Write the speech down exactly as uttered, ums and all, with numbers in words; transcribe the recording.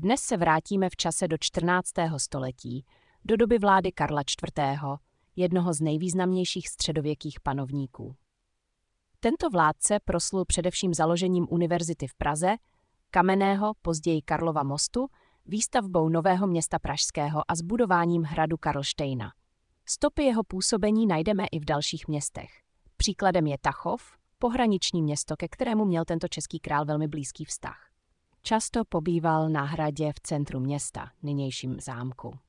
Dnes se vrátíme v čase do čtrnáctého století, do doby vlády Karla čtvrtého., jednoho z nejvýznamnějších středověkých panovníků. Tento vládce proslul především založením univerzity v Praze, kamenného, později Karlova mostu, výstavbou nového města pražského a zbudováním hradu Karlštejna. Stopy jeho působení najdeme i v dalších městech. Příkladem je Tachov, pohraniční město, ke kterému měl tento český král velmi blízký vztah. Často pobýval na hradě v centru města, nynějším zámku.